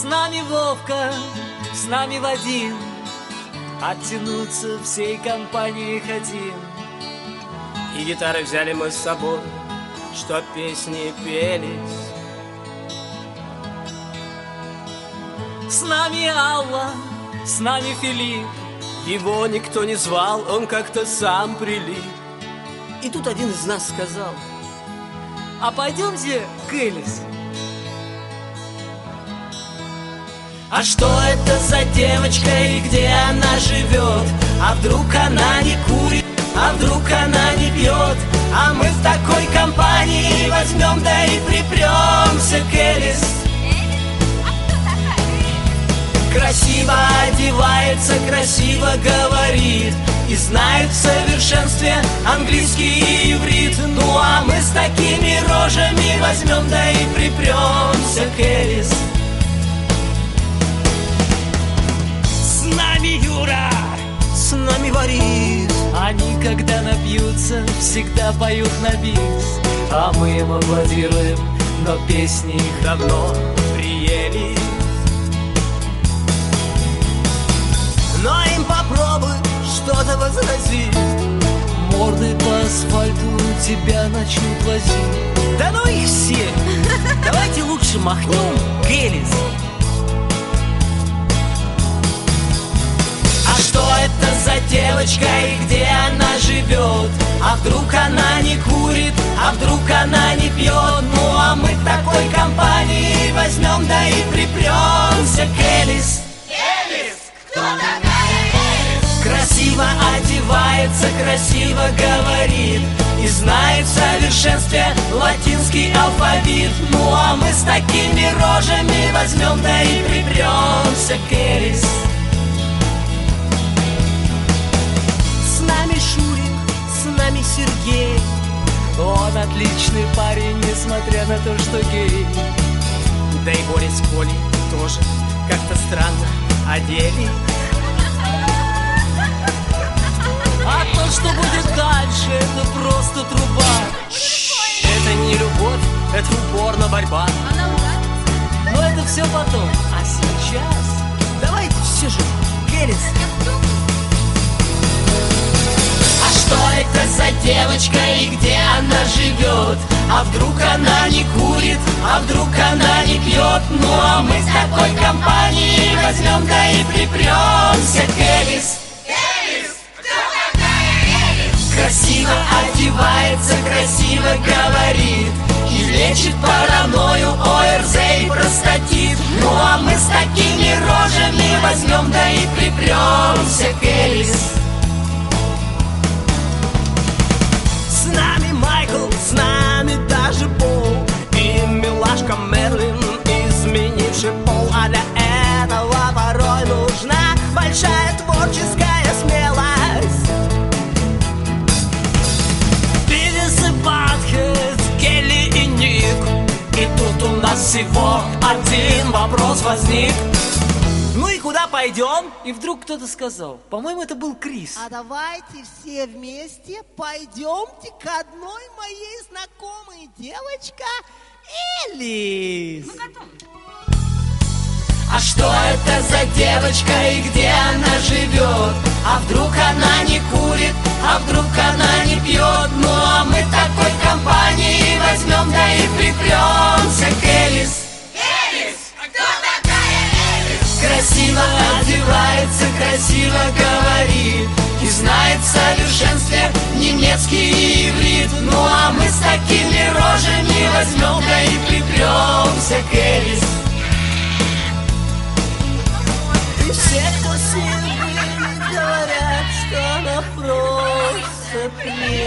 С нами Вовка, с нами Вадим, оттянуться всей компанией хотим. И гитары взяли мы с собой, чтоб песни пелись. С нами Алла, с нами Филипп. Его никто не звал, он как-то сам прилип. И тут один из нас сказал: а пойдемте к Элис. А что это за девочка и где она живет? А вдруг она не курит, а вдруг она не пьет? А мы в такой компании возьмем, да и припремся к Элис. Красиво одевается, красиво говорит и знает в совершенстве английский и иврит. Ну а мы с такими рожами возьмем, да и припремся к Элис. С нами Юра, с нами Борис. Они, когда напьются, всегда поют на бис. А мы им аплодируем, но песни их давно приелись. Но им попробуй что-то возразить, морды по асфальту тебя начнут возить. Да ну их все! Давайте лучше махнем к Элис. А что это за девочка и где она живет? А вдруг она не курит, а вдруг она не пьет? Ну а мы в такой компании возьмем, да и припремся к Элис. Элис, кто такая? Красиво одевается, красиво говорит и знает в совершенстве латинский алфавит. Ну а мы с такими рожами возьмем, да и припремся к Элис. С нами Шурик, с нами Сергей. Он отличный парень, несмотря на то, что гей. Да и Боря с Колей тоже как-то странно одели. А то, что будет дальше, это просто труба. Это не любовь, это упорно борьба. Но это все потом. А сейчас давайте все же к Элис. А что это за девочка и где она живет? А вдруг она не курит, а вдруг она не пьет? Ну а мы с такой компанией возьмем, да и припремся к Элис. Красиво одевается, красиво говорит и лечит паранойю, ОРЗ и простатит. Ну а мы с такими рожами возьмем, да и припремся к Элис. С нами Майкл, с нами даже Пол и милашка Мерлин, изменивший пол. А для этого порой нужна большая творческая смелость. Келли и Ник. И тут у нас всего один вопрос возник: ну и куда пойдем? И вдруг кто-то сказал, по-моему, это был Крис: а давайте все вместе пойдемте к одной моей знакомой девочке Элис. Мы готовы. А что это за девочка и где она живет? А вдруг она не курит, а вдруг она не пьет? Ну а мы такой компанией возьмем, да и припремся к Элис. Элис, кто такая Элис? Красиво одевается, красиво говорит и знает в совершенстве немецкий и иврит. Ну а мы с такими рожами возьмем, да и припремся к Элис. И все, кто с ним были, говорят, что она просто прелесть.